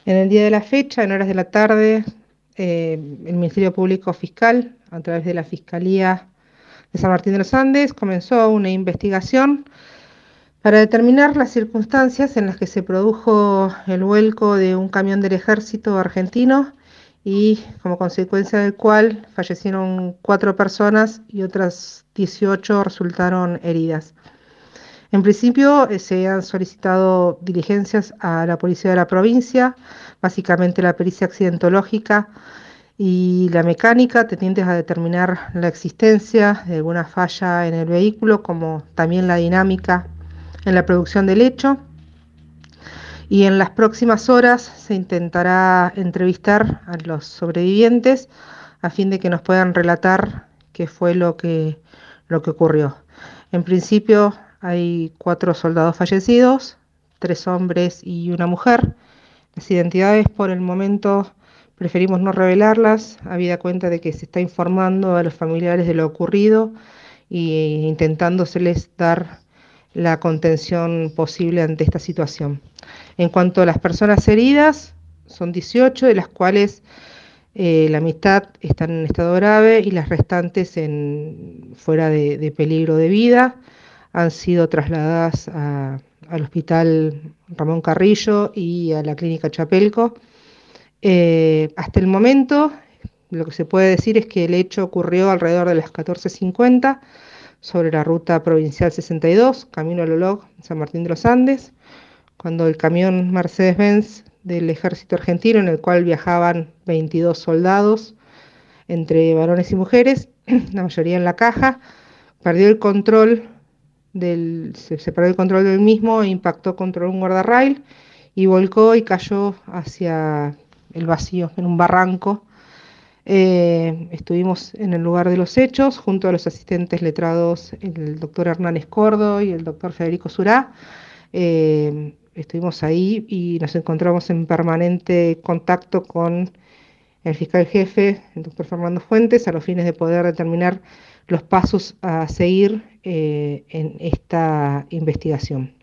En el día de la fecha, en horas de la tarde, el Ministerio Público Fiscal, a través de la Fiscalía de San Martín de los Andes, comenzó una investigación para determinar las circunstancias en las que se produjo el vuelco de un camión del ejército argentino y como consecuencia del cual fallecieron 4 personas y otras 18 resultaron heridas. En principio, se han solicitado diligencias a la policía de la provincia, básicamente la pericia accidentológica y la mecánica, tendientes a determinar la existencia de alguna falla en el vehículo, como también la dinámica en la producción del hecho. Y en las próximas horas se intentará entrevistar a los sobrevivientes a fin de que nos puedan relatar qué fue lo que ocurrió. En principio hay 4 soldados fallecidos, 3 hombres y una mujer. Las identidades por el momento preferimos no revelarlas, habida cuenta de que se está informando a los familiares de lo ocurrido e intentándoseles dar la contención posible ante esta situación. En cuanto a las personas heridas, son 18, de las cuales la mitad están en estado grave y las restantes fuera de peligro de vida. Han sido trasladadas al hospital Ramón Carrillo y a la clínica Chapelco. Hasta el momento, lo que se puede decir es que el hecho ocurrió alrededor de las 14:50 sobre la ruta provincial 62, camino a Lolog, San Martín de los Andes, cuando el camión Mercedes-Benz del ejército argentino, en el cual viajaban 22 soldados, entre varones y mujeres, la mayoría en la caja, perdió el control se perdió el control del mismo e impactó contra un guardarrail y volcó y cayó hacia el vacío, en un barranco. Estuvimos en el lugar de los hechos junto a los asistentes letrados, el doctor Hernán Escordo y el doctor Federico Surá. Estuvimos ahí y nos encontramos en permanente contacto con el fiscal jefe, el doctor Fernando Fuentes, a los fines de poder determinar los pasos a seguir en esta investigación.